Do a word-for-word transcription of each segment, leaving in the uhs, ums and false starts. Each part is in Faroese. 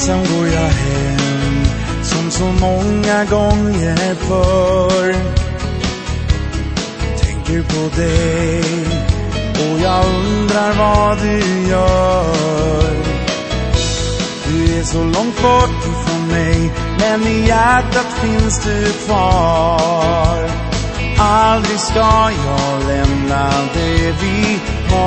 Sen går jag hem som så många gånger förr. Tänker på dig och jag undrar vad du gör. Du är så långt bort ifrån mig, men i hjärtat finns du kvar. Aldrig ska jag lämna det vi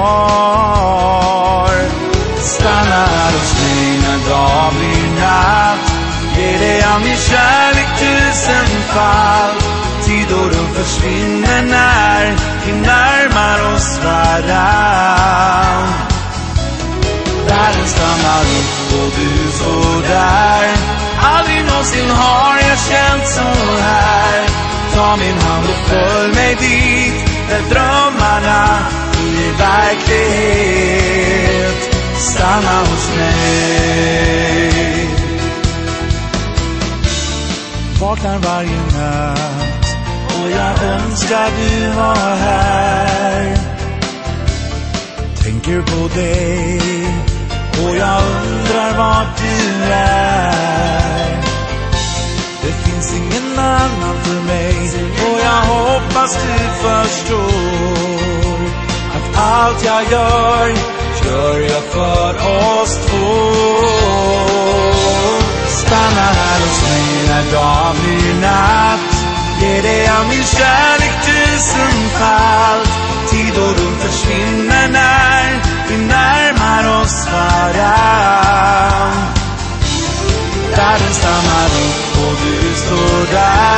har. Stanna här hos mig när dag blir natt. Ge dig av min kärlek tusenfalt. Tid och rum försvinner när vi närmar oss varann. Världen stannar upp och du står där. Aldrig någonsin har jag känt så här. Ta min hand och följ mig dit där drömmarna blir verklighet. Stanna hos mig. Vaknar varje natt och jag önskar du var här. Tänker på dig och jag undrar vart du är. Det finns ingen annan för mig och jag hoppas du förstår att allt jag gör, gör jag för oss två. Stanna här hos mig när dag blir natt. Ge dig av min kärlek tusenfalt. Tid och rum försvinner när vi närmar oss varann. Världen stannar upp och du står där.